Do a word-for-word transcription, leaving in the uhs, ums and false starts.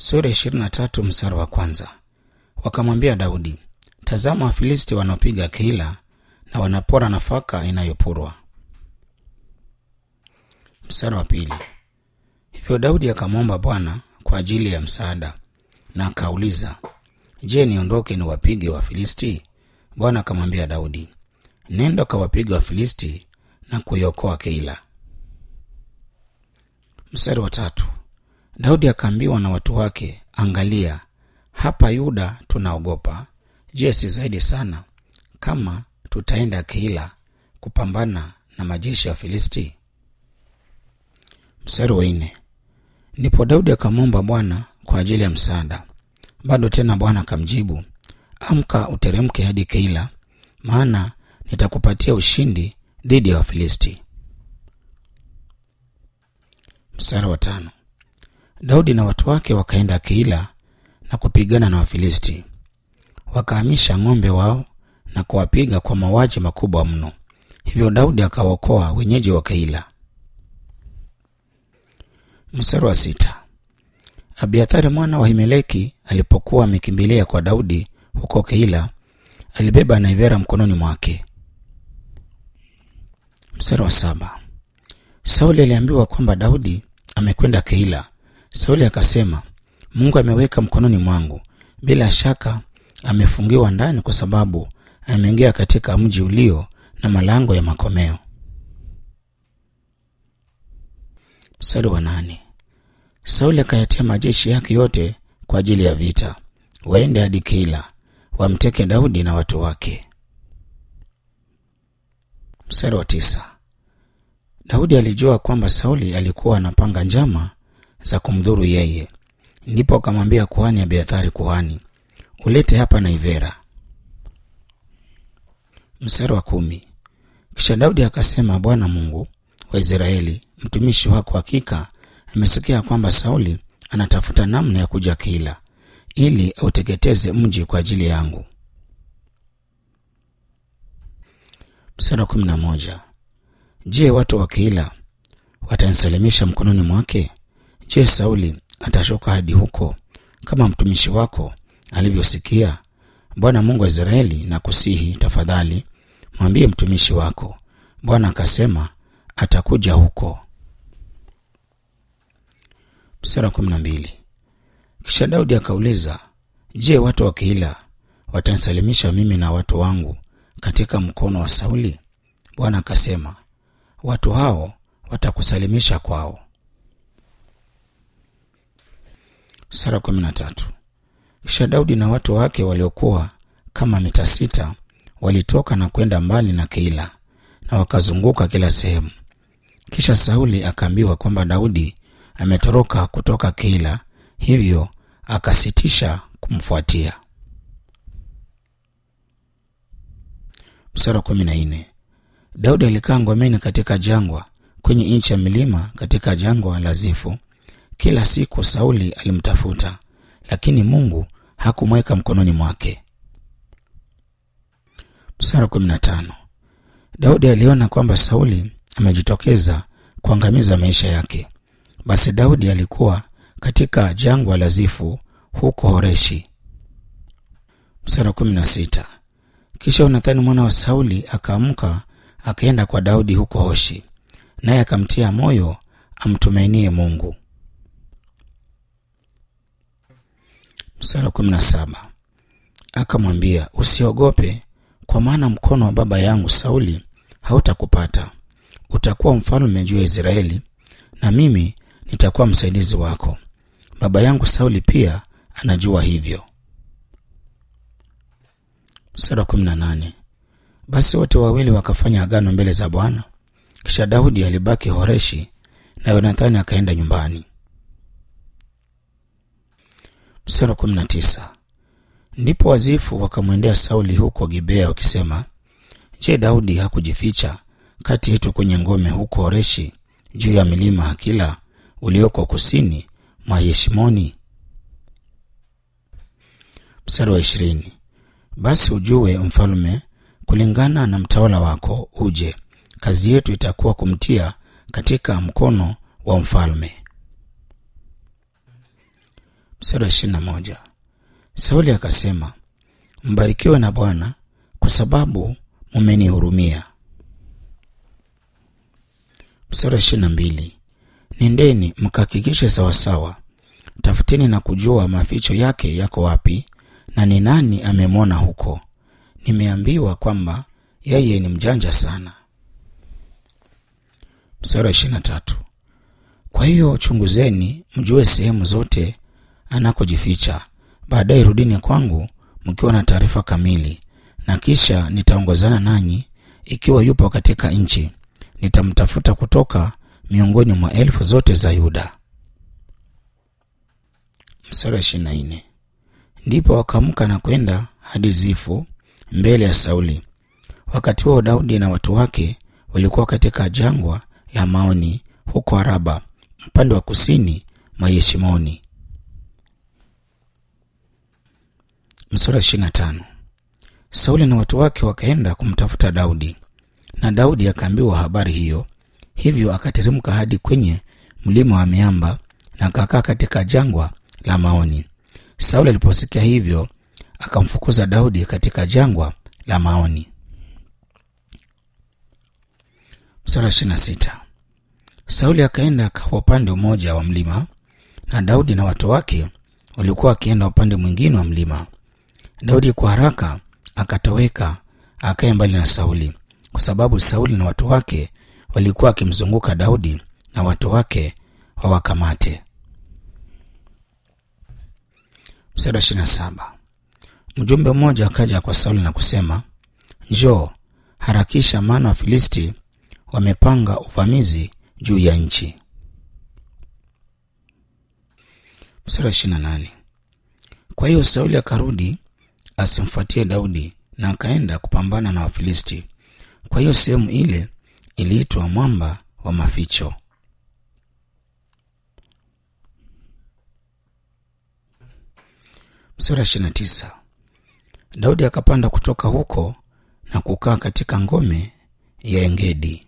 Sura ishirini na tatu mstari wa kwanza. Wakamwambia Daudi, tazama Wafilisti wanaopiga Keila na wanapora nafaka inayopurwa. Mstari wa pili. Hivyo Daudi akamwomba Bwana kwa ajili ya msaada na akauliza, je, niondoke niwapige Wafilisti? Bwana akamwambia Daudi, nenda kawapige Wafilisti na kuiokoa Keila. Mstari wa tatu. Daudi akaambiwa na watu wake, angalia, hapa Yuda tunaogopa. Je, si zaidi sana kama tutaenda Keila kupambana na majeshi ya Filisti? Mstari wa nne. Ndipo Daudi akamwomba Bwana kwa ajili ya msaada. Bado tena Bwana akamjibu, amka uteremke hadi Keila, maana nitakupatia ushindi dhidi ya Wafilisti. Mstari wa tano. Daudi na watu wake wakaenda Keila na kupigana na Wafilisti. Wakahamisha ng'ombe wao na kuwapiga kwa mauaji makubwa mno. Hivyo Daudi akawaokoa wenyeji wa Keila. Mstari wa sita. Abiathari mwana wa Himeleki alipokuwa amekimbilia kwa Daudi huko Keila, alibeba naivera mkononi mwake. Mstari wa saba. Sauli aliambiwa kwamba Daudi amekwenda Keila. Sauli akasema, Mungu ameweka mkononi mwangu, bila shaka amefungiwa ndani kwa sababu ameingia katika mji ulio na malango ya makomeo. Mstari wa nane. Sauli akayatia majeshi yake yote kwa ajili ya vita, waende hadi Keila wamteke Daudi na watu wake. Mstari wa tisa. Daudi alijua kwamba Sauli alikuwa anapanga njama za kumdhuru yeye. Ndipo akamwambia kuhani Abiathari kuhani, ulete hapa naivera. Mstari wa kumi. Kisha Daudi akasema, Bwana Mungu wa Israeli, mtumishi wako hakika amesikia kwamba Sauli anatafuta namna ya kuja Keila ili auteketeze mji kwa ajili yangu. Mstari wa kumi na moja. Je, watu wa Keila watanisalimisha mkononi mwake? Je, Sauli atashuka hadi huko kama mtumishi wako alivyosikia? Bwana Mungu wa Israeli, na kusihi tafadhali mwambie mtumishi wako. Bwana akasema atakuja huko. Mstari wa kumi na mbili. Kisha Daudi akauliza, je, watu wa Keila watanisalimisha mimi na watu wangu katika mkono wa Sauli? Bwana akasema, watu hao watakusalimisha kwao. Mstari wa kumi na tatu. Kisha Daudi na watu wake waliokuwa kama mita sita walitoka na kwenda mbali na Keila na wakazunguka kila sehemu. Kisha Sauli akaambiwa kwamba Daudi ametoroka kutoka Keila, hivyo akasitisha kumfuatia. Mstari wa kumi na nne. Daudi alikaa ngomeni katika jangwa kwenye nchi ya milima katika jangwa la Zifu. Kila siku Sauli alimtafuta, lakini Mungu hakumweka mkononi mwake. Mstari wa kumi na tano. Daudi aliona kwamba Sauli amejitokeza kuangamiza maisha yake. Basi Daudi alikuwa katika jangwa la Zifu huko Horeshi. Mstari wa kumi na sita. Kisha Yonathani mwana wa Sauli akaamka akaenda kwa Daudi huko Hoshi, naye akamtia moyo amtumainie Mungu. Mstari wa kumi na saba. Akamwambia, usiogope, kwa maana mkono wa baba yangu Sauli hautakupata. Utakuwa mfalme juu ya Israeli, na mimi nitakuwa msaidizi wako. Baba yangu Sauli pia anajua hivyo. Mstari wa kumi na nane. Basi wote wawili wakafanya agano mbele za Bwana. Kisha Daudi alibaki Horeshi na Yonathani akaenda nyumbani. Mstari wa kumi na tisa. Ndipo Wazifu wakamwendea Sauli huko Gibea wakisema, je, Daudi hakujificha kati yetu kwenye ngome huko Horeshi juu ya milima Hakila ulioko kusini mwa Yeshimoni? Mstari wa ishirini. Basi ujue mfalme kulingana na mtawala wako uje, kazi yetu itakuwa kumtia katika mkono wa mfalme. Mstari wa ishirini na moja. Sauli akasema, mbarikiwe na Bwana kwa sababu mumenihurumia. Mstari wa ishirini na mbili. Nendeni mkahakikishe sawasawa, tafuteni na kujua maficho yake yako wapi na ni nani amemwona huko. Nimeambiwa kwamba yeye ni mjanja sana. Mstari wa ishirini na tatu. Kwa hiyo chunguzeni mjue sehemu zote anakojificha, baadaye rudini kwangu mkiwa na taarifa kamili, na kisha nitaongozana nanyi. Ikiwa yupo katika nchi, nitamtafuta kutoka miongoni mwa elfu zote za Yuda. Mstari wa ishirini na nne. Ndipo wakaamka na kwenda hadi Zifu mbele ya Sauli. Wakati huo Daudi na watu wake walikuwa katika jangwa la Maoni huko Araba, upande wa kusini mwa Yeshimoni. Mstari wa ishirini na tano. Sauli na watu wake wakaenda kumtafuta Daudi, na Daudi akaambiwa habari hiyo. Hivyo akateremka hadi kwenye mlima wa miamba na akakaa katika jangwa la Maoni. Sauli aliposikia hivyo, akamfukuza Daudi katika jangwa la Maoni. Mstari wa ishirini na sita. Sauli akaenda akawa upande mmoja wa mlima, na Daudi na watu wake walikuwa wakienda upande mwingine wa mlima. Daudi kwa haraka akatoweka akae mbali na Sauli, kwa sababu Sauli na watu wake walikuwa wakimzunguka Daudi na watu wake wawakamate. Mstari wa ishirini na saba. Mjumbe mmoja akaja kwa Sauli na kusema, njoo harakisha, maana Wafilisti wamepanga uvamizi juu ya nchi. Mstari wa ishirini na nane. Kwa hiyo Sauli akarudi asimfuatie Daudi na akaenda kupambana na Wafilisti. Kwa hiyo sehemu ile iliitwa mwamba wa maficho. Mstari wa ishirini na tisa. Daudi akapanda kutoka huko na kukaa katika ngome ya Engedi.